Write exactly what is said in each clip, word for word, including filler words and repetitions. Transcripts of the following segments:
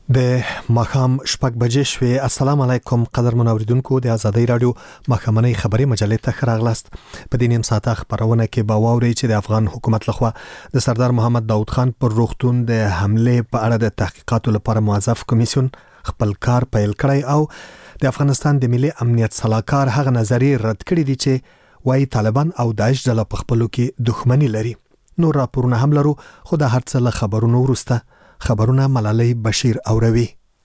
د ماښام شپږ بجې شوې. السلام علیکم قدرمن اوریدونکو، د ازادۍ رادیو ماښامنۍ خبري مجلې ته راغلاست. په دې نیم ساعته خبرونه کې به واورئ چې د افغان حکومت لخوا د سردار محمد داود خان پر روغتون د حمله په اړه د تحقیقاتو لپاره موظف کمیسیون خپل کار پیل کړی او د افغانستان د ملي امنیت صلاحکار هغه نظریه رد کړې دي چې وايي طالبان او داعش ډله په خپلو کې دښمني لري. نور راپورونه هم لرو، خو د هر څه له خبرونو وروسته خبرونه ملالۍ بشیر اوروي.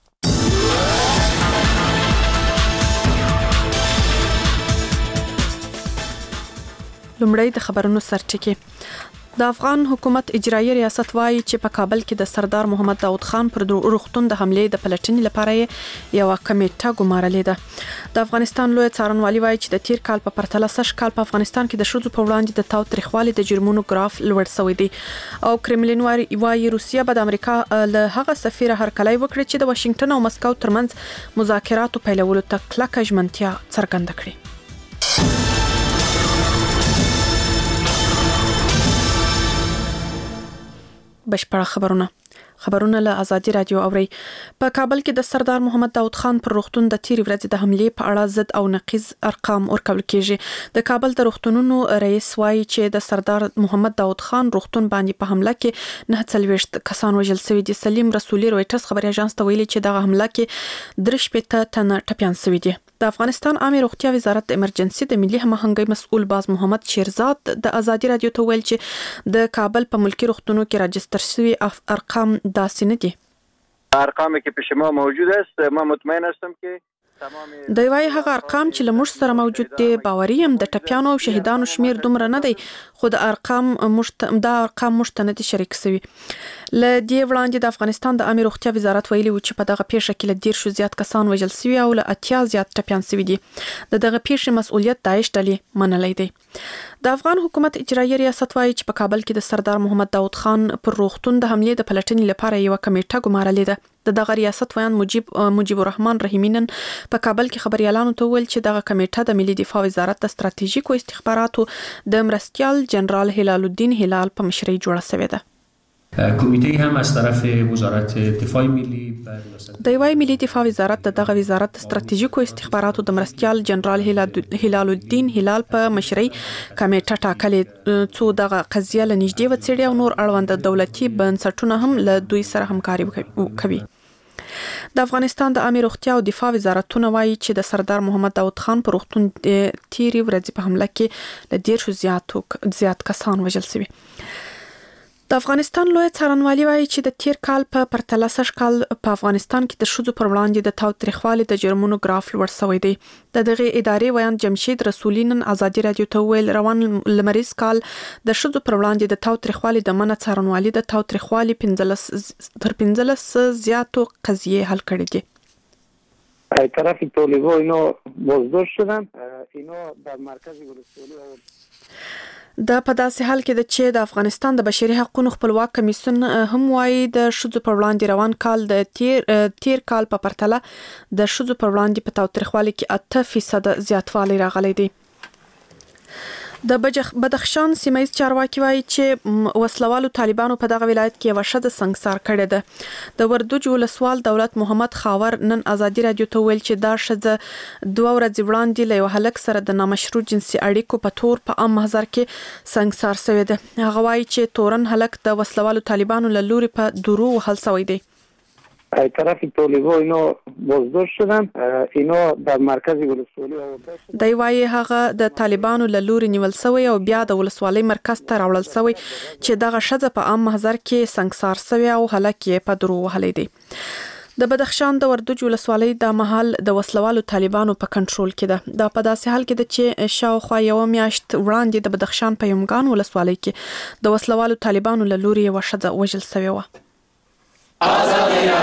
لومړی د خبرونو سرټکی. د افغان حکومت اجرایي ریاست وايي چې په کابل کې د سردار محمد داود خان پر روغتون د حملې د پلټنې لپاره یو کمیټه ګمارلې ده. د افغانستان لوی څارنوالي وايي چې د تیر کال په پرتله سږ کال په افغانستان کې د شذو په وړاندې د تاوتریخوالي د جرمونو ګراف لوړ شوی دی او کرملین وايي روسیه به د امریکا له هغه سفیر هرکلی وکړي چې د واشنگټن او مسکو ترمنځ مذاکراتو پیلولو ته کلکه ژمنتیا څرګنده کړي. بشپړ خبرونه خبرونه له ازادي رادیو اوري. په کابل کې د سردار محمد داود خان پر روغتون د تیر ورځې د حملې په اړه ضد او نقیض ارقام ورکول کیږي. د کابل د روغتونونو رئیس وايي چې د سردار محمد داود خان روغتون باندې په حمله کې نه څلويشت کسان وژل شوي دي. سلیم رسولي رويټرز خبري اژانس ته ویلي چې دغه حمله کې درې شپېته تنه ټپيان شوي دي. د افغانستان عامه روغتیا وزارت د امرجنسي د ملي هماهنګۍ مسؤل باز محمد شیرزاد د ازادي رادیو ته ویل چې د کابل په ملکی روغتونو کې راجستر شوي ارقام داسې نه دي. ارقام کې په شما موجود است. ما مطمئن هستم که د وای هغه ارقام چې لمر سره موجود دي باوري هم د ټپيانو او شهیدانو شمیر دومره نه دی، خو د ارقام مشت د ارقام مشتنه شریک شوی. ل دې وړاندې د افغانستان د عامه روغتیا وزارت ویلي و چې په دغه پیښه کې ل ډیر شو زیات کسان وژل شوي او ل اتیا زیات ټپيان شوي دي. د دغه پیښې مسؤلیت داعش ډلې منلې دی. د افغان حکومت اجرایي ریاست وايي چې په کابل کې د سردار محمد داود خان پر روغتون د حملې د پلټنې لپاره یو کمیټه ګمارلې ده. د دغه ریاست ویان مجيب مجيب الرحمن رحیمینن په کابل کې خبريالانو ته ویل چې دغه کمیټه د ملي دفاع وزارت د ستراتیژیکو استخباراتو د مرستیال جنرال هلال الدین هلال په مشرۍ جوړه شوې ده. کمیته هم از طرف وزارت دفاع ملی د وای ملي دفاع وزارت د دغه وزارت ستراتیژیکو استخباراتو د مرستیال جنرال هلال الدین هلال په مشرۍ کمیټه ټاکلې څو دغه قضیه لنږدې وڅېړي او نور اړوند دولتي بنسټونه هم له دوی سره همکاري کوي. د افغانستان د عامه روغتیا او دفاع وزارتونه وايي چې د سردار محمد داود خان پر روغتون تیری ورځې په حمله کې ل ډیر شو زیاتو زیات کسان وژل شوي. د افغانستان لوی څارنوالي وايي چې د تیر کال په پرتله سږ کال په افغانستان کې د شذو پر وړاندې د تاوتریخوالي د جرمونو ګراف لوړ شوی دی. د دغه ادارې ویان جمشید رسولي نن ازادي رادیو ته ویل روان لمریز کال د شذو پر وړاندې د تاوتریخوالي د منع څارنوالي د تاوتریخوالي پنځلس تر پنځلس زیاتو قضیې حل کړې دي. ای طرف طالبان اینو بازداشت شدن، اینو در مرکز ولسوالی او د په داسې حال کې د چې د افغانستان د بشري حقوقو خپلواک کمیسیون هم وايي د شذو پر وړاندې روان کال د تیر تیر کال په پرتله د شذو پر وړاندې په تاوتریخوالي کې اته فیصد زیاتوالی راغلی دی. د بدخشان سیمایي چارواکي وايي چې وسلوالو طالبانو په دغه ولایت کې یو شد سنگسار کړی ده. د وردوج ولسوال دولت محمد خاور نن ازادي رادیو ته ویل چې دا شذ دوه ورځې وړاندې له یو هلک سره د نامشروع جنسي اړیکو په تور په عام محضر کې سنگسار شوی ده. هغه وايي چې تورن هلک د وسلوالو طالبانو له لوري په درو وهل شوی دی. ای طرف طالبان اینو بازداشت شدن، اینو در مرکز ولسوالی او دی وايي هغه د طالبانو له لوري نیول شوی او بیا د ولسوالۍ مرکز ته راوړل شوی چې دغه شذ په عام محضر کې سنگسار شوی او هلک یې په درو وهلی دی. د بدخشان د وردوج ولسوالۍ د محل د وسلوالو طالبانو په کنټرول کې ده. دا په داسې حال کې ده چې شاوخوا یو میاشت وړاندې د بدخشان په یمګان ولسوالۍ کې د وسلوالو طالبانو له لوري یو شذ وژل شوی و.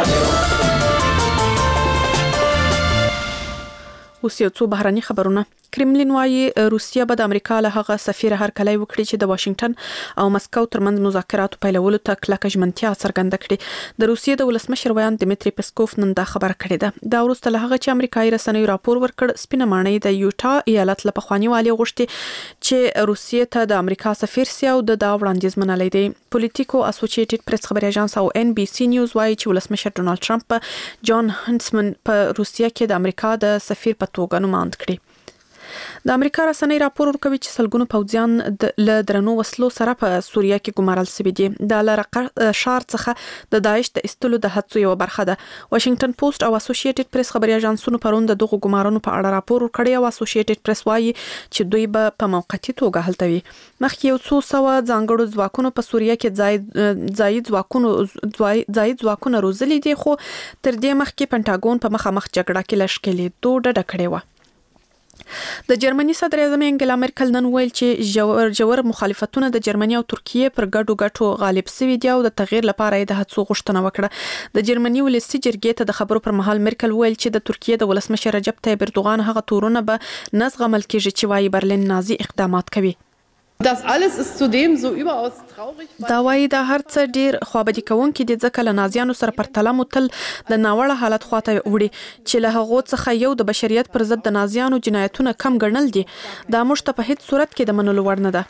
اوس یو څو بهرني خبرونه. کرملین وايي روسیه به د امریکا له هغه سفیر هرکلی وکړي چې د واشنگټن او مسکو ترمنځ مذاکراتو پیلولو ته کلکه ژمنتیا څرګنده کړې. د روسیې د ولسمشر ویان دمیتری پسکوف نن دا خبره کړې ده. دا وروسته له هغه چې امریکایي رسنیو راپور ورکړ سپینه ماڼۍ د یوټا ایالت له پخواني والي غوښتي چې روسیې ته د امریکا سفیر سي او د دا وړاندیز منلای دی. پولیټیکو اسوسییټډ پریس خبري اژانس او ان بي سي نیوز وايي چې ولسمشر ډونالد ټرمپ جان هنسمن په روسیه کې د امریکا د سفیر په توګه نوماند کړی. د امریکا رسنۍ راپور ورکوي چې سلګونو پوځیان له درنو وسلو سره په سوریه کې ګمارل شوي دي. د لرقه شار څخه د داعش د استلو د هڅو یو برخه ده. واشنگټن پوسټ او اسوسییټډ پریس خبري اژانسونو پرون د دغو ګمارونو په اړه راپور ورکړی او اسوسییټډ پریس وايي چې دوی به په موقتی توګه هلته وي. مخکې یو څو سوه ځانګړو ځواکونو په سوریه کې ځای ځای ځواکونو ځای ځواکونه روزلي دي، خو تر دې مخکې پنټاګون په مخامخ جګړه کې لشکلې دوه ډډه کړې و. د جرمني صدر اعظم انګلا مرکل نن ویل چې جوړ جوړ مخالفتونه د جرمني او ترکیه پر ګډو ګټو غالب شوي دي او د تغییر لپاره د هڅو غوښتنه وکړه. د جرمني ولسي جرګې ته د خبرو پر مهال مرکل ویل چې د ترکیه د ولسمشر رجب طیب اردوغان هغه تورونه به نزغمل کېږي چې وايي برلین نازي اقدامات کوي. Das alles ist zudem so überaus traurig. دا وايي د هر څه ډیر خوابدي کوونکې دي ځکه له نازیانو سره پرتله متل د ناوړه حالت خواته وړي چې له هغه څخه یو د بشریت پر ضد د نازیانو جنایتونه کم ګڼل دي. دا موږ په هیڅ صورت کې د منلو وړ نه ده.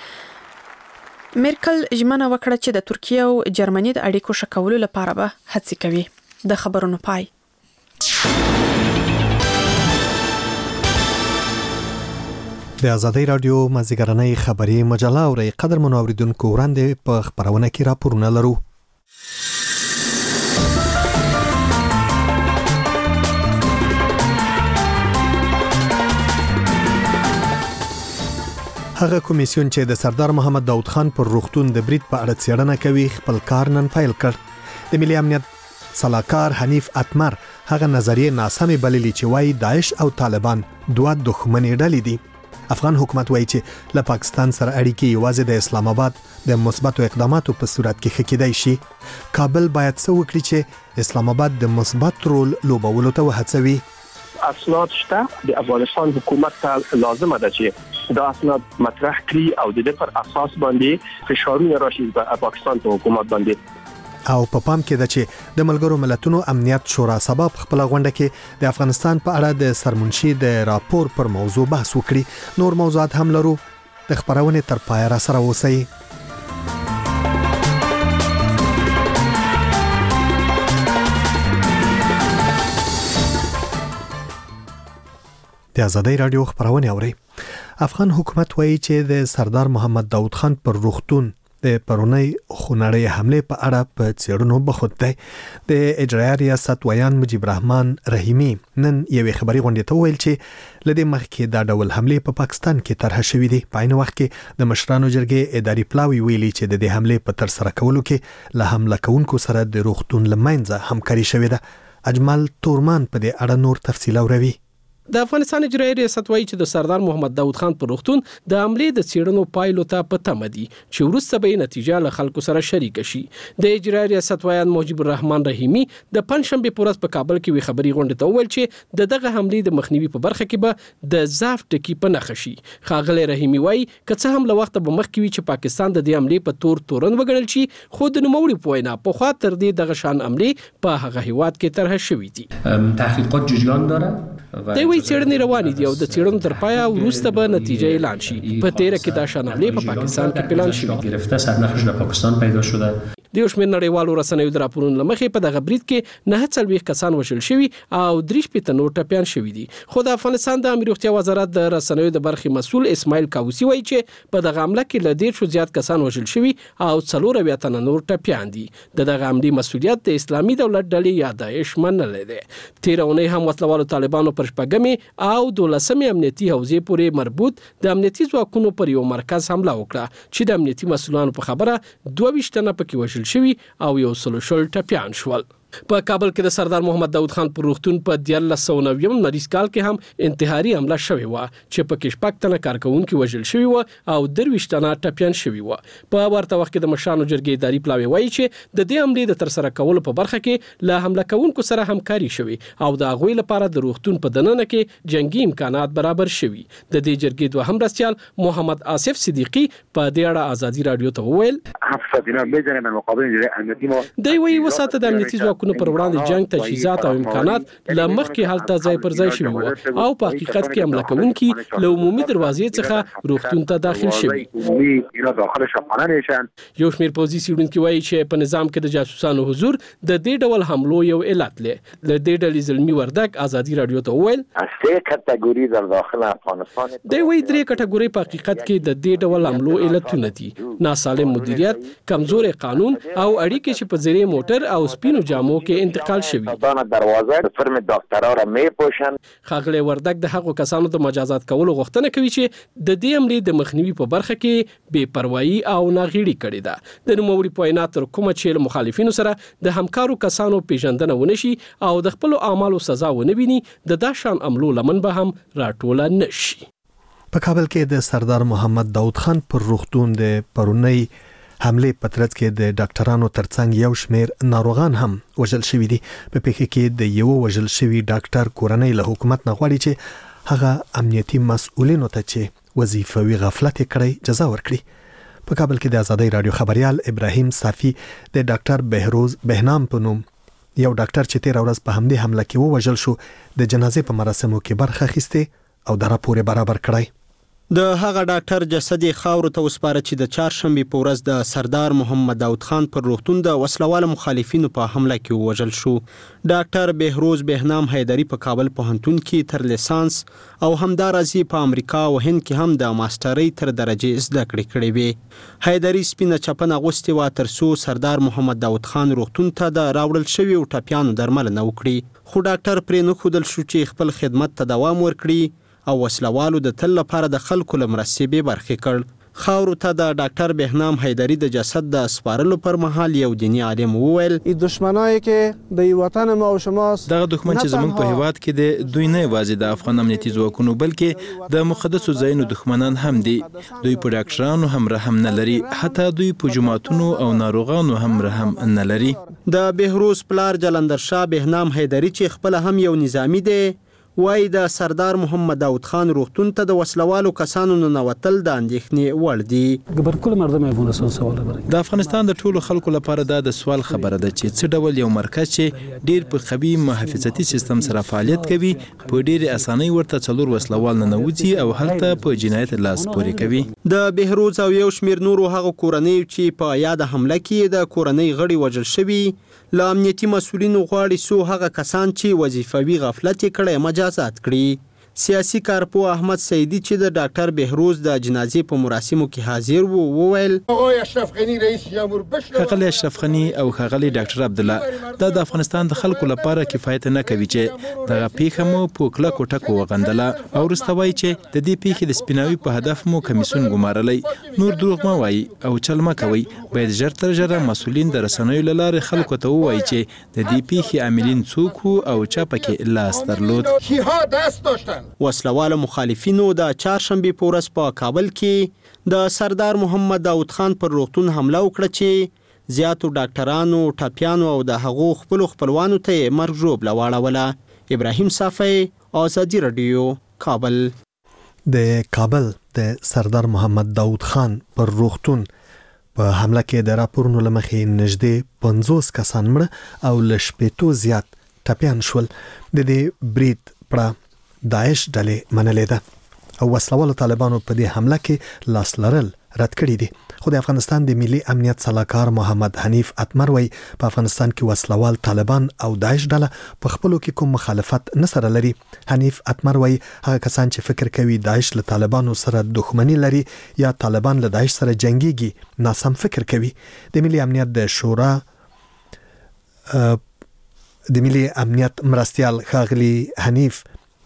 مرکل ژمنه وکړه چې د ترکیه او جرمني د اړیکو ښه کولو لپاره به هڅې کوي. د خبرونو پای. د آزادۍ رادیو مازیګرنۍ خبري مجله او ری قدر منوریدونکو وړاندې په خبرونه کې راپورونه لرو. هغه کمیسیون چې د سردار محمد داود خان پر روغتون د برید په اړه څېړنه کوي خپل کار نن پیل کړ. د ملي امنیت صلاحکار حنیف اتمر هغه نظریه ناسمه بللې چې وايي داعش او طالبان دوه دښمنۍ ډلې دي. افغان حکومت وایي چې له پاکستان سره اړیکې یوازې د اسلام آباد د مثبتو اقداماتو په صورت کې ښه کېدای شي. کابل باید څه وکړي چې اسلام آباد د مثبت رول لوبولو ته وهڅوي. اسناد شته د افغانستان حکومت ته لازمه ده چې دا اسناد مطرح کړي او د دې پر اساس باندې فشارونه راشي په پاکستان ته حکومت باندې. او په پام کې ده چې د ملګرو ملتونو امنیت شورا سبب خپل غونډه کې د افغانستان په اړه د سرمنشي د راپور پر موضوع بحث وکړي. نور موضوعات هم لرو. د خبرونه تر پای را سره اوسئ. د آزادۍ رادیو خبرونه اوري. افغان حکومت وایي چې د سردار محمد داود خان پر روغتون د پرونی خونړۍ حمله په اړه په څېړنو بخود دی. د اجرایه ریاست ویان مجیب الرحمن رحیمی نن یوې خبري غونډې ته ویل چې لدې مخکې دا ډول حمله په پاکستان کې طرح شوې دي. په عین وخت کې د مشرانو جرګې اداري پلاوی ویلي چې د دې حمله په تر سره کولو کې له حمله کوونکو سره د روغتون لمنځه همکاري شوې ده. اجمل تورمان په دې اړه نور تفصیل اوروي. د افغانستان اجرایي ریاست وایي چې د سردار محمد داود خان پر روغتون د حملې د څېړنو پایلو ته په تمه دي چې وروسته به نتیجه له خلکو سره شریک شي. د اجرایي ریاست ویان مجیب الرحمن رحیمی د پنځشنبه په ورځ په کابل کې وی خبري غونډه ته وویل چې د دغه حملې د مخنیوي په برخه کې به د ضعف ټکی په نښه شي. ښاغلی رحیمی وایي که څه هم له وخته به مخکې وي چې پاکستان د دې حملې په تور تورن وګڼل شي، خو د نوموړي په وینا په خوا تر دې دغه شان حملې په هغه هیواد کې طرح شوې دي. تحقیقات جریان داره. دوی وایي څېړنې روانې دي او د څېړنو تر پایه وروسته به نتیجه اعلان شي. په تیره کې دا شان حملې په پاکستان کې پلان شوې گرفته سرنخش در پاکستان پیدا شده. د یو شمېر نړیوالو رسنیو د راپورونو له مخې په دغه برید کې نه څلوېښت کسان وژل شوي او درې شپېته نور ټپیان شوي دي. خو د افغانستان د امنیت روغتیا وزارت د رسنیو د برخې مسؤل اسماعیل کاووسي وایي چې په دغه حمله کې له دېرشو زیات کسان وژل شوي او څلور اویا تنه نور ټپیان دي. د دغه حملې مسؤلیت د اسلامي دولت ډلې یا داعش منلی دی. تېره اونۍ هم وسلوالو طالبانو پر شپږمې او دولسمې امنیتي حوزې پورې مربوط د امنیتي ځواکونو پر یو مرکز حمله وکړه چې د امنیتي مسؤلانو په خبره دوه ویشت تنه پکې وژل شوي او یو سل شل ټپیان شول. په کابل کې د سردار محمد داود خان پر روغتون په دیارلس سوه نوي مریض کال کې هم انتحاري حمله شوې وه چې په کې شپږ تنه کارکونکي وژل شوي وه او درویشت تنه ټپیان شوي وه. په ورته وخت کې د مشرانو جرګې اداري پلاوی وایي چې د دې حملې د ترسره کولو په برخه کې له حمله کوونکو سره همکاري شوې او د هغوی لپاره د روغتون په دننه کې جنگي امکانات برابر شوي. د دې جرګې دوهم مرستیال محمد آصف صدیقي په دې اړه ازادي رادیو ته وویل دی وایي وساته د امنیتي ځواکونو پر وړاندې جنگ تجهیزات او امکانات له مخکې هلته ځای پر ځای شوي وو او په حقیقت کې حمله کوونکي له عمومي دروازې څخه روغتون ته داخل شوي. یو شمېر پوځي څېړونکي وایي چې په نظام کې د جاسوسانو حضور د دې ډول حملو یو علت دی. له دې ډلې زلمي وردک ازادي رادیو ته وویل دی وایي درې کټګورۍ په حقیقت کې د دې ډول حملو علتونه دي: ناسالم مدیریت، کمزور قانون او اړیکې چې په ذریعه موټر او سپینو جامو کې انتقال شوي. ښاغلی وردک د هغو کسانو د مجازات کولو غوښتنه کوي چې د دې حملې د مخنیوي په برخه کې بې پروایي او ناغېړي کړې ده. د نوموړي په وینا تر کومه چې له مخالفینو سره د همکارو کسانو پیژندنه ونه شي او د خپلو اعمالو سزا ونه ویني، د دا شان عملو لمن به هم راټوله نه شي. په کابل کې د سردار محمد داود خان پر روغتون د پرونی حملې په ترڅ کې د ډاکټرانو ترڅنګ یو شمېر ناروغان هم وژل شوي دي. په پیښه کې د یو وژل شوي ډاکټر کورنۍ له حکومت نه غواړي چې هغه امنیتي مسؤلینو ته چې وظیفوي غفلت کړی جزا ورکړي. په کابل کې د ازادي رادیو خبريال ابراهیم صافي د ډاکټر بهروز بهنام په نوم یو ډاکټر چې تیر ورځ په همدې حمله کې ووژل شو د جنازې په مراسمو کې برخه اخیسته او د راپور برابر کړی. د هغه ډاکټر جسد خاور ته وسپاره چې د چهارشنبه په ورځ د سردار محمد داود خان پر روغتون د وسلوال مخالفینو په حمله کې وژل شو. ډاکټر بهروز بهنام حیدری په کابل پوهنتون کې تر لیسانس او همدارنګه په امریکا او هند کې هم د ماسترۍ تر درجه زده کړې کړې وې. حیدری سپینه چپنه اغوستې وه تر څو سردار محمد داود خان روغتون ته د راوړل شویو ټپیانو درملنه وکړي، خو ډاکټر پرې نه ښودل شو چې خپل خدمت ته دوام ورکړي او وسلوالو د تل لپاره د خلکو له مرستې بې برخې کړ. خاورو ته د ډاکټر بهنام حیدری د جسد د سپارلو پر مهال یو دینی عالم وویل این دشمنایی که د وطن ما او شماست دغه دښمن چې زموږ په هیواد کې د دوی نه یوازې د افغان امنیتي ځواکونو بلکې د مقدسو ځایونو دښمنان هم دي. دوی په ډاکټرانو هم رحم نه لري، حتی دوی په جماعتونو او ناروغانو هم رحم نه لري. د بهروز پلار جلندر شاه بهنام حیدری چې خپل هم یو نظامی دی وای د سردار محمد داود خان روغتون ته د وسلوالو کسانو ننوتل د اندېښنې وړ دي. بر کل مردم افغانستان سوال لري. د افغانستان د ټولو خلکو لپاره دا د سوال خبره ده چې څه ډول یو مرکز چې ډیر په قوي محافظتي سیستم سره فعالیت کوي په ډیر اسانۍ ورته څلور وسلوال ننوځي او هلته په جنایت لاس پورې کوي. د بهروز او یو شمېر نورو هغه کورنۍ چې په یاد حمله کې د کورنۍ غړي وژل شوي له امنیتي مسؤلینو غواړي څو هغه کسان چې وظیفوي غفلت کړي مجازات کړي. سیاسي کارپوه احمد سیدی چې د ډاکټر بهروز د جنازې په مراسمو کې حاضر وو وویل ښاغلی اشرف غني او ښاغلی ډاکټر عبدالله دا د افغانستان د خلکو لپاره کفایت نه کوي چې دغه پیښه مو په کلکو ټکو وغندله او وروسته وایي چې د دې پیښې د سپیناوي په هدف مو کمیسیون ګمارلی. نور دروغ مه وایي او چل مه کوئ. باید ژر تر ژره مسؤلین د رسنیو له لارې خلکو ته ووایي چې د دې پیښې عاملین څوک وو او چا پکې لاس درلود. وسلوالو مخالفینو د چهارشنبه په ورځ په کابل کې د سردار محمد داود خان پر روغتون حمله وکړه چې زیاتو ډاکټرانو، ټپیانو او د هغو خپلو خپلوانو ته مرګ ژوبله واړوله. ابراهیم صافی، ازادي رادیو، کابل. د کابل د سردار محمد داود خان پر روغتون په حمله کې د راپورونو لمخې نږدې پنځوس کسان مړه او له شپېتو زیات ټپیان شول. د دې برید پړه داعش ډلې منلې ده او وسلوالو طالبانو په دې حمله کې لاس لرل رد کړی دي. خو د افغانستان د ملي امنیت صلاحکار محمد حنیف اتمر وایي په افغانستان کې وسلوال طالبان او داعش ډله په خپلو کې کوم مخالفت نه سره لري. حنیف اتمر وایي هغه کسان چې فکر کوي داعش له طالبانو سره دښمني لري یا طالبان له داعش سره جنگيږي ناسم فکر کوي. د ملي امنیت د شورا د ملي امنیت مرستیال ښاغلی حنیف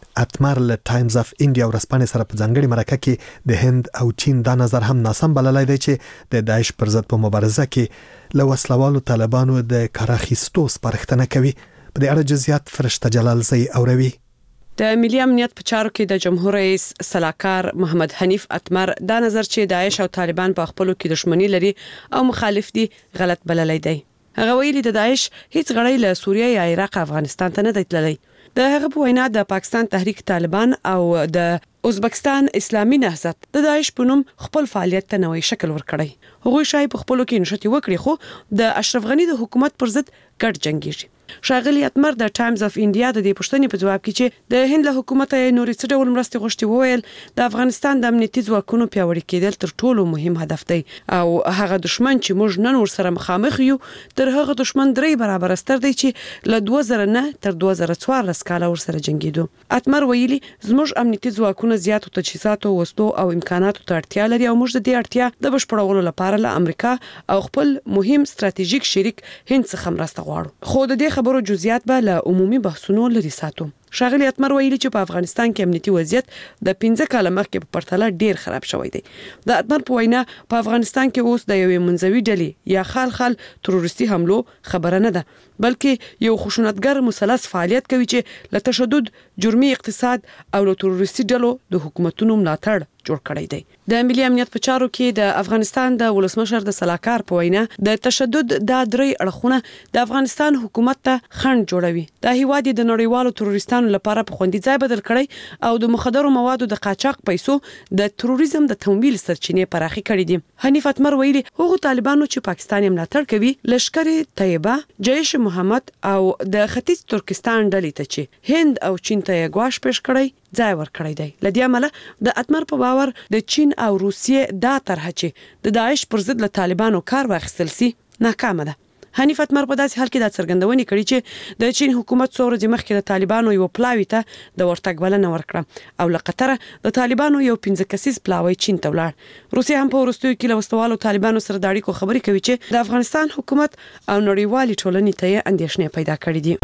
اتمر له ټایمز اف انډیا ورسپانې سره په ځانګړي مرکه کې د هند او چین دا نظر هم ناسم بللی دی چې د داعش پر ضد په مبارزه کې له وسلوالو طالبانو د کار اخیستو سپارښتنه کوي. په دې اړه جزئیات فرشته جلال زئی اوروي. د ملي امنیت په چارو کې د جمهور رئیس سلاکار محمد حنیف اتمر دا نظر چې داعش او طالبان په خپلو کې دښمنی لري او مخالف دي غلط بللی دی. هغه ویلي د داعش هیڅ غړی له سوریه یا عراق افغانستان ته نه دی تللی. د هغه په وینا د پاکستان تحریک طالبان او د ازبکستان اسلامي نهضت د داعش په نوم خپل فعالیت ته نوې شکل ورکړی. هغوی شای په خپلو کې نشتی وکړي خو د اشرف غنی د حکومت پر ضد ګډ جنگیږي. شاغلی اتمر د ټایمز اف انډیا د دې پښتنې په جواب کې چې د هند له حکومت یې نوري څه ډول مرستې غوښتي وویل د افغانستان د امنیتي ځواکونو پیاوړي کېدل تر ټولو مهم هدف دی او هغه دښمن چې موږ نن ورسره مخامخ یو تر هغه دښمن درې برابر ستر دی چې له دوه زره نه تر دوه زره څوارلس کاله ورسره جنگیدو. اتمر ویلي زموږ امنیتي ځواکونه زیاتو تجهیزاتو وسلو او امکاناتو ته اړتیا لري او موږ د دې اړتیا د بشپړولو لپاره له امریکا او خپل مهم ستراتیژیک شریک هند څخه مرسته غواړو. خو د دې خبرو جزئیات به له عمومي بحثونو لري ساتو. شاغلی اتمر ویلي چې په افغانستان کې امنیتي وضعیت د پنځه کاله مخکې په پرتله ډیر خراب شوی دی. د اتمر په وینا په افغانستان کې اوس د یوې منځوي ډلې یا خال خال تروریستي حملو خبره نه ده بلکې یو خشونتګر مثلث فعالیت کوي چې له تشدد، جرمي اقتصاد او له تروریستي ډلو د حکومتونو ملاتړ جوړ کړی دی. د ملي امنیت په چارو کې د افغانستان د ولسمشر د سلاکار په وینا د تشدد د درې اړخونه د افغانستان حکومت ته خنډ جوړوي. د هیواد د نړیوالو تروریستانو لپاره په خوندي ځای بدل کړی او د مخدرو موادو د قاچاق پیسو د تروریزم د تمویل سرچینې پراخي کړې دي. حنیف اتمر ویلي هغه طالبانو چې پاکستان یې ملاتړ کوي لشکر طیبه، جیش محمد او د ختیځ ترکستان ډلې ته چې هند او چین ته یې ګواښ پیښ کړی ځای ورکړی دی. لدې عمله د اتمر په باور د چین او روسیې دا طرحه چې د داعش پر ضد له طالبانو کار واخیستل سي ناکامه ده. حنیف اتمر په داسې حال کې دا څرګندونه کړې چې د چین حکومت څو ورځې مخکې د طالبانو یو پلاوی ته د ورتګ بلنه ورکړه او له قطره د طالبانو یو پنځه کسیز پلاوی چین ته ولاړ. روسیه هم په وروستیو کې له وسلوالو طالبانو سره د اړیکو خبرې کوي چې د افغانستان حکومت او نړیوالې ټولنې ته یې اندېښنې پیدا کړې دي.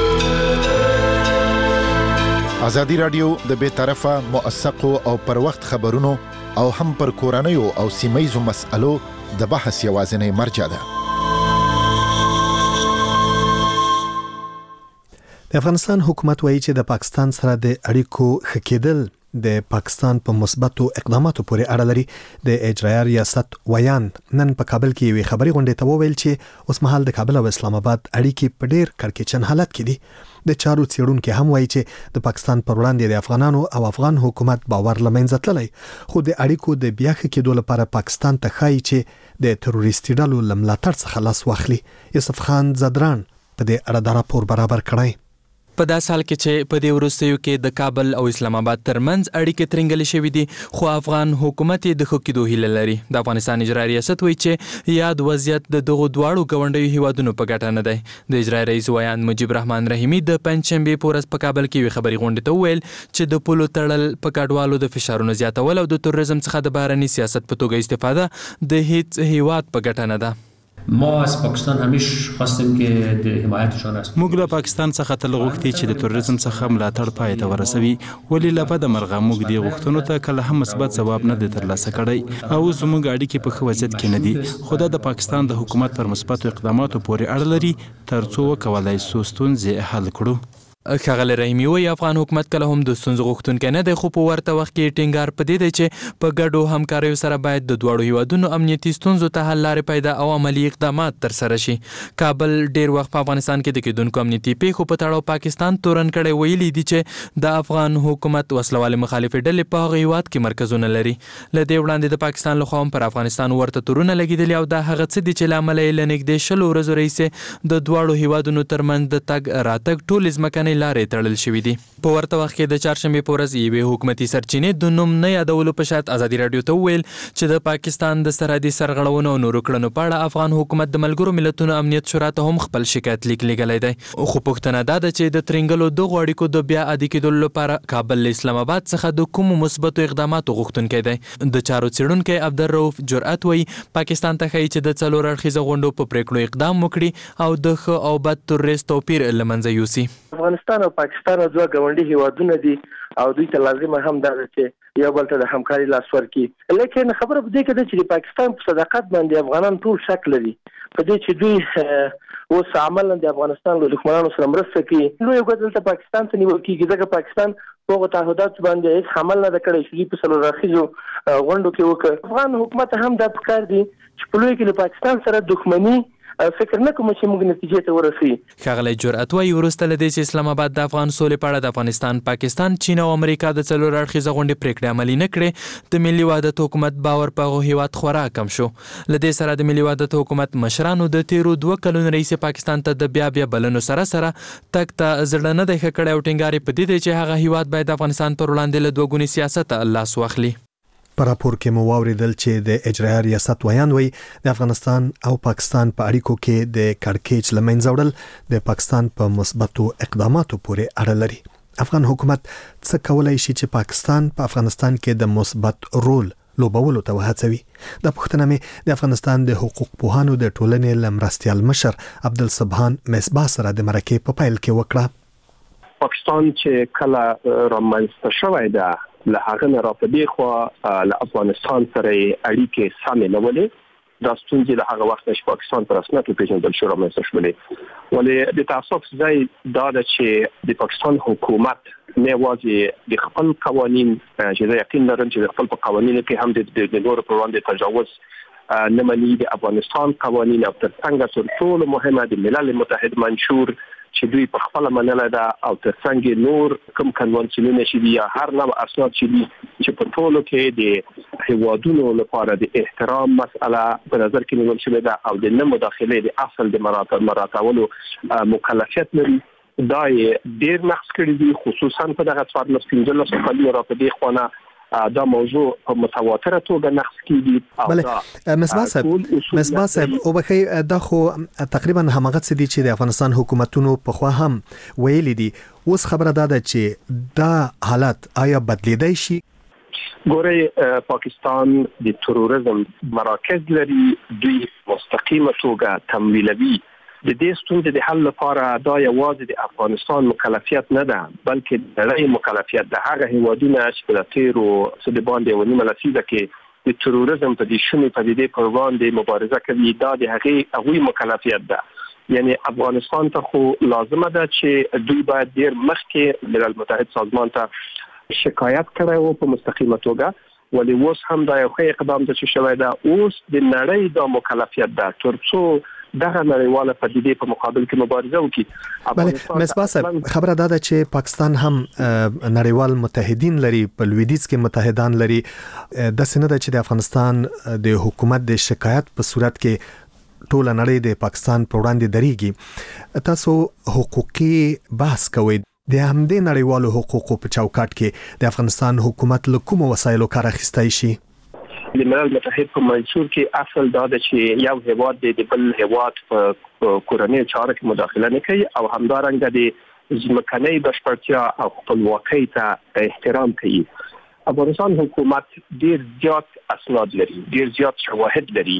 ازادي رادیو د بې طرفه موثقو او پر وخت خبرونو او هم پر کورنیو او سیمایي مسألو د بحث یوازینی مرجع ده. د افغانستان حکومت وایي چې د پاکستان سره د اړیکو ښه کېدل د پاکستان په مثبتو اقداماتو پورې اړه لري. د اجرایه ریاست ویان نن په کابل کې یوې خبري غونډې ته وویل چې اوس مهال د کابل او اسلام آباد اړیکې په ډیر کړکېچن حالت کې دي. د چارو څېړونکو هم وایي چې د پاکستان پر وړاندې د افغانانو او افغان حکومت باور لمنځه تللی خو د اړیکو د بیا ښه کېدو لپاره پاکستان ته ښایي چې د تروریستي ډلو له ملاتړ څخه لاس واخلي. یوسف خان زدران په دې اړه دا راپور برابر کړی. په داسې حال کې چې په دې وروستیو کې د کابل او اسلام آباد ترمنځ اړیکې ترنګلې شوې دي خو افغان حکومت د ښه کېدو هیله لري. د افغانستان اجرایي ریاست وایي چې یاد وضعیت د دغو دواړو ګاونډیو هیوادونو په ګټه نه دی. د اجرایي رئیس ویان مجیب رحمان رحیمي د پنځشنبې په ورځ په کابل کې یوې خبري غونډې ته وویل چې د پولو تړل، په کډوالو د فشارونو زیاتول او د تروریزم څخه د بهرني سیاست په توګه استفاده د هیڅ هیواد په ګټه نه ده. ما از پاکستان همیشه خواستیم که د حمایتشان است. موږ له پاکستان څخه تل غوښتي چې د تروریزم څخه ملاتړ پای ته ورسوي ولې له بده مرغه موږ دې غوښتنو ته کله هم مثبت ځواب نه دی ترلاسه کړی او زموږ اړیکې په ښه وضعیت کې نه دي خو دا د پاکستان د حکومت پر مثبتو اقداماتو پورې اړه لري ترڅو وکولای شو ستونزې حل کړو. ښاغلی رحیمي وایي افغان حکومت کله هم د ستونزو غوښتونکی نه دی خو په ورته وخت کې ټینګار په دې دی چې په ګډو همکاریو سره باید د دواړو هیوادونو امنیتي ستونزو ته حل لارې پیدا او عملي اقدامات ترسره شي. کابل ډیر وخت په افغانستان کې د کېدونکو امنیتي پیښو په تړاو پاکستان تورن کړی ویلي دي چې د افغان حکومت وسلوالې مخالفې ډلې په هغه هیواد کې مرکزونه لري. له دې وړاندې د پاکستان لخوا هم پر افغانستان ورته تورونه لګېدلي او دا هغه څه دي چې له امله یې له نږدې شلو ورځو راهیسې د دواړو هیوادونو ترمنځ د تګ راتګ ټولې ځمکنۍ لارې تړل شوي دي. په ورته وخت کې د چهارشنبې په ورځ یوې حکومتي سرچینې د نوم نه یادولو په شرط ازادي راډیو ته وویل چې د پاکستان د سرحدي سرغړونو او نورو کړنو په اړه افغان حکومت د ملګرو ملتونو امنیت شورا ته هم خپل شکایت لیک لیږلی دی. خو پوښتنه دا ده چې د ترنګلو دغو اړیکو د بیا عادي کېدلو لپاره کابل له اسلام آباد څخه د کومو مثبتو اقداماتو غوښتونکی دی. د چارو څېړونکی عبدالرؤف جرأت وایي پاکستان ته ښایي چې د څلور اړخیزو غونډو په پریکړو اقدام وکړي او د ښه او بد تروریست توپیر له منځه یوسي. افغانستان افغانستان او پاکستان دوه ګاونډي هیوادونه دي او دوی ته لازم هم ده چې یو بل ته د همکاري لاس ورکړي. لیکن خبره په دې کې ده چې د پاکستان په صداقت باندې افغانان ټول شک لري په دې چې دوی اوس عملاً د افغانستان له دښمنانو سره مرسته کوي. نو یو ګډ دلته پاکستان ته نیول کېږي ځکه پاکستان هغه تعهدات باندې هیڅ عمل نه کړی چې په څلور راخیزو غونډو کې وکړ. افغان حکومت هم دا پکار دی چې په لوی کې له پاکستان سره دښمني فکر نه کوم چې موږ نتیجې ته ورسېږو. ښاغلی جرأت وایي وروسته له دې چې اسلام آباد د افغان سولې په اړه د افغانستان، پاکستان، چین او امریکا د څلور اړخیزه غونډې پریکړې عملي نه کړې، د ملي وحدت حکومت باور په هغه هیواد خورا کم شو. له دې سره د ملي وحدت حکومت مشرانو د تیرو دوه کلونو رئیس پاکستان ته د بیا بیا بلنو سره سره تک ته زړه نه دی ښه کړی او ټینګار په دې دی چې هغه هیواد باید د افغانستان پر وړاندې له دوه ګوني سیاست لاس واخلي. په راپور کې مو واوریدل چې د اجرایه ریاست ویان وی د افغانستان او پاکستان په اړیکو کې د کړکېچ لمنځه وړل د پاکستان په مثبتو اقداماتو پورې اړه لري. افغان حکومت څه کولای شي چې پاکستان په افغانستان کې د مثبت رول لوبولو ته وهڅوي؟ د پښتنه مې د افغانستان د حقوق پوهانو د ټولنې لمرستیال مشر عبدالسبحان مصباح سره د مرکې په پیل کې وکړه. پاکستان چې کله رامنځته شوی ده له هغه نه را په دې خوا له افغانستان سره اړیکې سمې نه ولې دا ستونزې له هغه وخت چې پاکستان په رسمیت وپېژندل شو رامنځته شولې. ولې د تعصب ځای دا ده چې د پاکستان حکومت نه یوازې د خپل قوانین چې زه یقین لرم چې د خپل په قوانینو کې هم د نورو پر وړاندې تجاوز نه مني، د افغانستان قوانین او ترڅنګ تر ټولو مهمه د ملل متحد منشور چې دوی په خپل منله ده او ترڅنګ نور کوم کنوانسیونونه چې دي یا هر نوع اسناد چې دي چې په ټولو کې د هیوادونو لپاره د احترام مسأله په نظر کې نیول شوې ده او د نه مداخله د اصل د مراعاتولو مکلفیت لري. دا یې ډېر نقص کړی دي، خصوصا په دغه څوارلس پنځلس کلونو را په دې خونه دا موضوع په متواتره توګه نقص کیږي. بله مصباح صاحب مصباح صاحب او بخیر دا خو تقریبا همغه څه دي چې د افغانستان حکومتونو په خوا هم ویلي دي. اوس خبره ده چې دا حالت آیا بدلیدای شي؟ ګورئ پاکستان د تروریزم مراکز لري، دوی مستقیمه توګه تمویلوي. د دې ستونزې د حل لپاره دا یوازې د افغانستان مکلفیت نه ده بلکې د نړۍ مکلفیت ده. هغه هیوادونه چې په تیرو څه د باندې ونی ملسیده کې د تروریزم په دې شنو پدیدې پر وړاندې مبارزه کوي، دا د هغه هغوی مکلفیت ده. یعنی افغانستان ته خو لازمه ده چې دوی باید ډیر مخکې ملل متحد سازمان ته شکایت کړی وو په مستقیمه توګه، ولی اوس هم دا یو ښه اقدام ده چې شوی ده. اوس د نړۍ دا مکلفیت ده ترڅو دغه نړیواله پدیدې په مقابل کې مبارزه وکړي. بله مصباح صاحب خبره ده چې پاکستان هم نړیوال متحدین لري، په لویدیځ کې متحدان لري. د سینه ده چې د افغانستان د حکومت د شکایت په صورت کې ټول نړۍ د پاکستان پر وړاندې دریږي. تاسو حقوقي بحث کوئ، د همدې نړیوالو حقوقو په چوکاټ کې د افغانستان حکومت له کومو وسایلو کار اخیستی شي؟ د ملل متحد په منشور کې اصل دا ده چې یو هیواد د بل هیواد په کورنۍ چارو کې مداخله نه کوي او همدارنګه د ځمکنۍ بشپړتیا او خپلواکۍ ته احترام کوي. افغانستان حکومت ډیر زیات اسناد لري، ډیر زیات شواهد لري،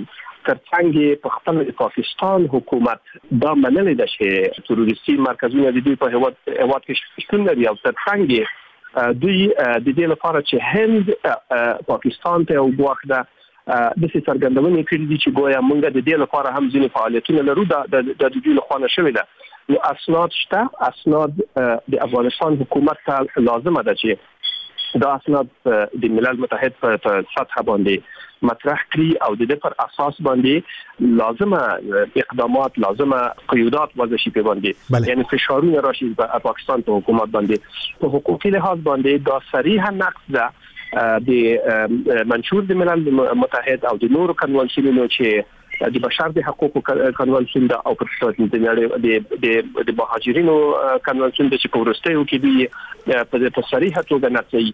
ترڅنګ په خپل پاکستان حکومت دا منلي ده چې تروریستي مرکزونه د دوی په هیواد هیواد کې شتون لري او ترڅنګ دوی د دې لپاره چې هند پاکستان ته یو ګواښ ده د څه څرګندونې کړې دي چې ګویا موږ د دې لپاره هم ځینې فعالیتونه لرو د دوی له خوا شوې ده. نو اسناد شته، اسناد د افغانستان حکومت ته لازمه ده چې دا اسناد د ملل متحد په سطح باندې مطرح کړي او د دې پر اساس باندې لازمه اقدامات، لازمه قیودات وضع شي په باندې، یعنی فشارونه راشي په پاکستان په حکومت باندې په حقوقي لحاظ باندې دا صریحا نقض ده د منشور د ملل متحد او د نورو کنوانسیونونو چې د بشر د حقوقو کنوانسیون ده او پر د د د مهاجرینو کنوانسیون د چې په ورستیو کې دی په صریحه توګه نقضي.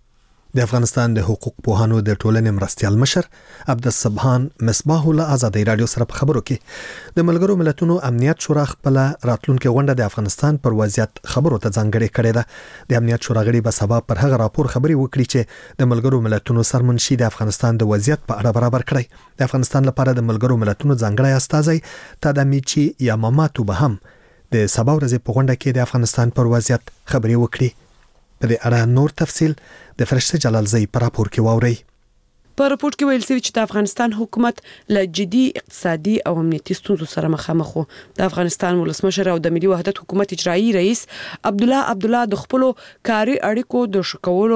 د افغانستان د حقوق پوهانو د ټولنې مرستیال مشر عبدالسبحان مصباح له ازادي رادیو سره په خبرو کې د ملګرو ملتونو امنیت شورا خپل راتلونکي غونډه د افغانستان پر وضعیت خبرو ته ځانګړې کړې ده. د امنیت شورا غړي به سبا پر هغه راپور خبري وکړي چې د ملګرو ملتونو سرمنشي د افغانستان د وضعیت په اړه برابر کړي. د افغانستان لپاره د ملګرو ملتونو ځانګړی استازی تادامیچی یاماماتو به هم د سبا ورځې په غونډه کې د افغانستان پر وضعیت خبرې وکړي. په دې اړه نور تفصیل د فرشته جلالزی په راپور کې واورئ. په راپور کې ویل شوی چې د افغانستان حکومت له جدي اقتصادي او امنیتي ستونزو سره مخامخ وو. د افغانستان ولسمشر او د ملي وحدت حکومت اجرایي رئیس عبدالله عبدالله د خپل کاري اړیکو د ښه کولو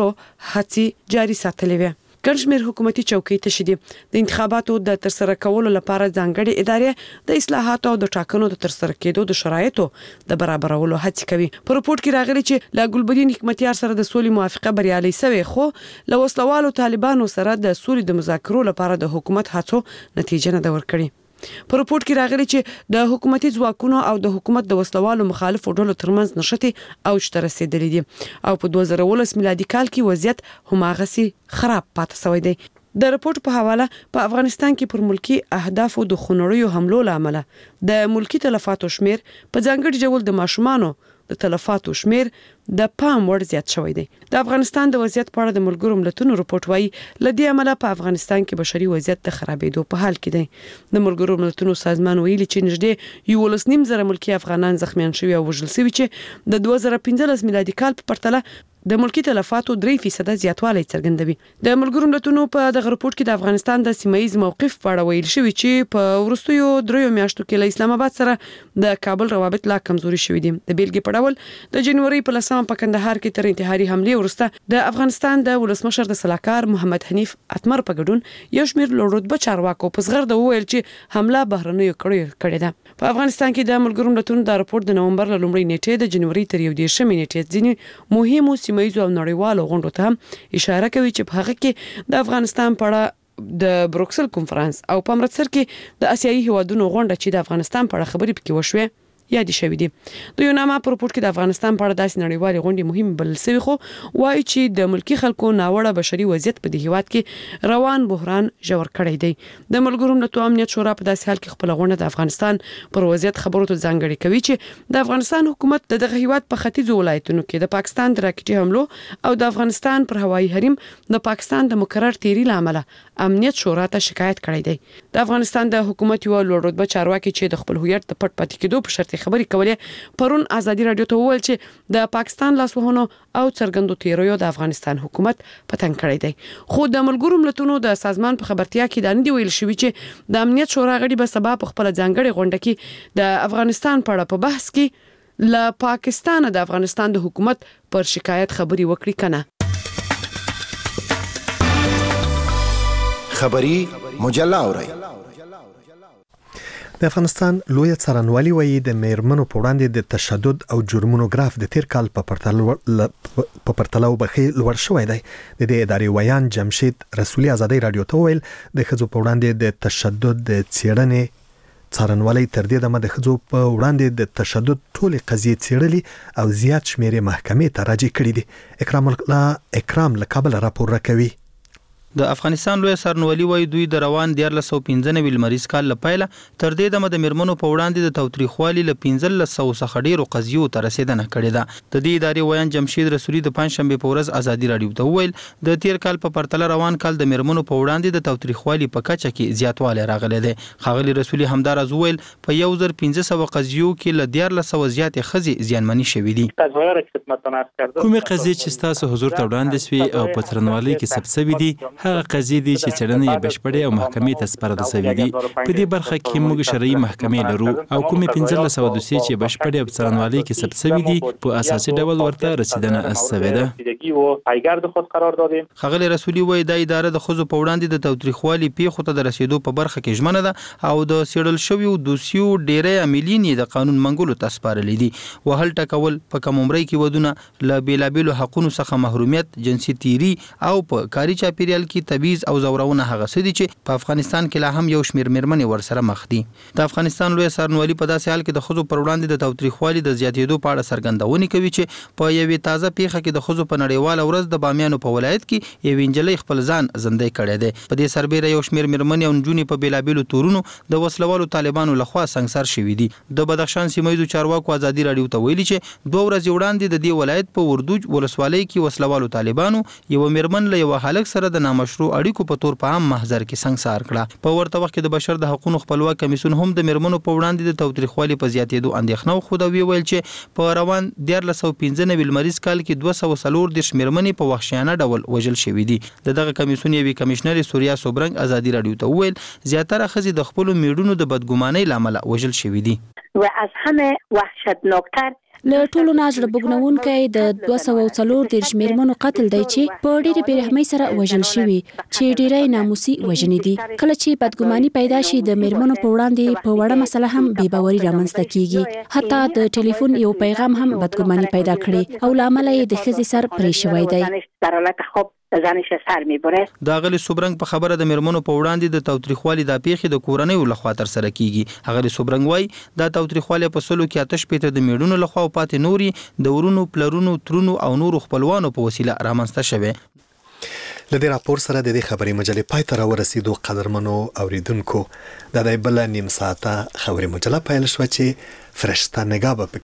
هڅې جاري ساتلې وې. ګڼ شمېر حکومتي چوکۍ تشې دي. د انتخاباتو د ترسره کولو لپاره ځانګړې ادارې د اصلاحاتو او د ټاکنو د ترسره کېدو د شرایطو د برابرولو هڅې کوي. په راپور کې راغلي چې له ګلبدین حکمتیار سره د سولې موافقه بریالۍ شوې، خو له وسلوالو طالبانو سره د سولې د مذاکرو لپاره د حکومت هڅو نتیجه نه ده ورکړې. په راپور کې راغلي چې د حکومتي ځواکونو او د حکومت د وسلوالو مخالفو ډلو ترمنځ نښتې اوج ته رسیدلې دي او په دوه زره ولس میلادي کال کې وضعیت هماغسې خراب پاتې شوی دی. د راپور په حواله په افغانستان کې پر ملکی اهدافو د خونړیو حملو لامل د ملکی تلفاتو شمیر په ځانګړي ډول د ماشومانو د تلفاتو شمیر د پام وړ زیات شوی دی. د افغانستان د وضعیت په اړه د ملګرو ملتونو راپور وايي لدې عمله په افغانستان کې بشري وضعیت د خرابېدو په حال کې دی. د ملګرو ملتونو سازمان ویلي چې نږدې یولس نیم زره ملکی افغانان زخمیان شوي او وژل شوي چې د دوه زره پنځلس میلادي کال په پرتله د ملکی تلفاتو درې فیصد زیاتوالی څرګندوي. د ملګرو ملتونو په دغه راپور کې د افغانستان د سیمایي موقف په اړه ویل شوی چې په وروستیو دریو میاشتو کې له اسلام آباد سره د کابل روابط لا کمزوري شوي دي. د بیلګې په ډول د جنوري په لسمه په کندهار کې تر انتحاري حملې وروسته د افغانستان د ولسمشر د سلاکار محمد حنیف اتمر په ګډون یو شمېر لوړ رتبه چارواکو په زغرده وویل چې حمله بهرنیو کړې ده. په افغانستان کې د ملګرو ملتونو د راپور د نومبر له لومړۍ نیټې د جنوري تر یو دېرشمې نیټې ځینې مهمو سیمایي او نړیوالو غونډو ته هم اشاره کوي چې په هغه کې د افغانستان په اړه د بروکسل کنفرانس او په امرتسر کې د آسیایي هیوادونو غونډه چې د افغانستان په اړه خبرې پکې وشوې یادې شوې دي. د یوناما په راپور کې د افغانستان په اړه داسې نړیوالې غونډې مهم بلل شوي، خو وایي چې د ملکی خلکو ناوړه بشري وضعیت په دې هیواد کې روان بحران ژور کړی دی. د ملګرو ملتونو امنیت شورا په داسې حال کې خپل غونډه د افغانستان پر وضعیت خبرو ته ځانګړې کوي چې د افغانستان حکومت د دغه هیواد په ختیځو ولایتونو کې د پاکستان د راکټي حملو او د افغانستان پر هوایي حریم د پاکستان د مکرر تیری لامل امنیت شورا ته شکایت کړی دی. د افغانستان د حکومت یو لوړ رتبه چارواکي چې د خپل هویت د پټ پاتې کېدو په شرط خبرې کولې پرون ازادي رادیو ته وویل چې د پاکستان لاسوهنو او څرګندو تیریو د افغانستان حکومت پتنګ کړی دی. خو د ملګرو ملتونو د سازمان په خبرتیا کې دا نه دی ویل شوی چې د امنیت شورا غړي به سبا په خپل ځانګړي غونډه کې د افغانستان په اړه په بحث کې له پاکستان د افغانستان د حکومت پر شکایت خبري وکړي کنه. خبری مجله اورئ. د افغانستان لوی څارنوالي وایي د میرمنو په وړاندې د تشدد او جرمونو ګراف د تیر کال په پرتله په پرتله وبخي لوړ شوی دی. د دې ادارې ویان جمشید رسولي ازادي رادیو ته ویل د ښځو په وړاندې د تشدد د څېړنې څارنوالي تر دې دمه د ښځو په وړاندې د تشدد ټولې قضیې څېړلي او زیات شمېر محکمې ته راجع کړي دي. اکرام الله اکرام له کابل راپور راکوي. د افغانستان لوی څارنوالي وايي دوی د روان دیارلس سوه پنځه نوي لمریز کال لپاره تر دې دمه د میرمنو په وړاندې د تاوتریخوالي له پنځلس سوه څخه ډیرو قضیو ته رسیدنه کړې ده. د دې ادارې ویان جمشید رسولي د پنځشنبه په ورځ ازادي رادیو ته وویل د تیر کال په پرتله روان کال د میرمنو په وړاندې د تاوتریخوالي په کچه کې زیاتوالی راغلی دی. ښاغلي رسولي همداراز وویل په یو زر پنځه سوه قضیو کې له دیارلس سوه زیاتې ښځې زیانمنې شوې دي. کومې قضیې چې ستاسو حضور ته وړاندې شوي او په څارنوالۍ کې ثبت شوي دي هغه قضیې دي چې څېړنې یې بشپړې او محکمې ته سپارل شوي دي. په دې برخه کې موږ شرعي محکمې لرو او کومې پنځلس سوه دوسیې چې بشپړې او څارنوالۍ کې ثبت شوي دي په اساسي ډول ورته رسیدنه شوې ده. ښاغلي رسولي وایي دا اداره د ښځو په وړاندې د تاوتریخوالي پیښو ته د رسیدو په برخه کې ژمنه ده او د څېړل شویو دوسیو ډېری عاملین یې د قانون منګولو ته سپارلي دي. وهل ټکول، په کم عمرۍ کې ودونه، له بېلابېلو حقونو څخه محرومیت، جنسي تیري او په کاري چاپیریال کې تبعیض او زورونه هغه څه دي چې په افغانستان کې لا هم یو شمېر میرمنې ورسره مخ دي. د افغانستان لوی څارنوالي په داسې حال کې د ښځو پر وړاندې د تاوتریخوالي د زیاتېدو په اړه څرګندونې کوي چې په یوې تازه پیښه کې د ښځو په نړیواله ورځ د بامیانو په ولایت کې یوې نجلۍ خپل ځان زندۍ کړی دی. په دې سربیره یو شمېر میرمنې او نجونې په بېلابېلو تورونو د وسلوالو طالبانو لخوا سنګسار شوي دي. د بدخشان سیمه ییزو چارواکو ازادي راډیو ته ویلي چې دوه ورځې وړاندې د دې ولایت په وردوج ولسوالۍ کې وسلوالو طالبانو یو میرمن له یو هلک سره د نامشروع مشروع اړیکو په تور په عام محضر کې سنگسار کړه. په ورته وخت کې د بشر د حقوقو خپلواک کمیسیون هم د میرمنو په وړاندې د تاوتریخوالي په زیاتېدو اندېښنه خوده ویل چې په روان دیارلس سوه پنځه نوي لمریز کال کې دوه سوه څلور دېرش میرمنې په وحشیانه ډول وژل شوې دي. د دغه کمیسیون یوې کمشنر سوریا سوبرنګ ازادي رادیو ته وویل زیاتره ښځې د خپلو میړونو د بدګمانۍ له امله وژل شوې دي. و از همه وحشتناکتر له ټولو نه زړه بوږنونکی د دوه سوه څلور دېرش میرمنو قتل دی چې په ډېرې بېرحمۍ سره وژل شوي چې ډېری ناموسي وژنې دي. کله چې بدګماني پیدا شي د میرمنو په وړاندې په وړه مسله هم بې باوري رامنځته کیږي. حتی د ټلیفون یو پیغام هم بدګماني پیدا کړي او له امله یې د ښځې سر پرې شوی دی. زنش سر میبره. د غلی سوبرنګ په خبره د میرمنو په وړاندې د تاوتریخوالي د پیښې د کورنۍ لخوا تر سره کیږي. غلی سوبرنګ وای د تاوتریخوالي په سلو کې آتش پیته د میړونو لخوا او پاتې نوري د ورونو پلرونو ترونو او نورو خپلوانو په وسیله رامنځته شوه. لدې راپور سره د دې خبري مجلې پای ته ورسېدو. قدرمنو اوریدونکو د دې بل نیم ساعته خبري مجله پیل شو چې فرشته نگاه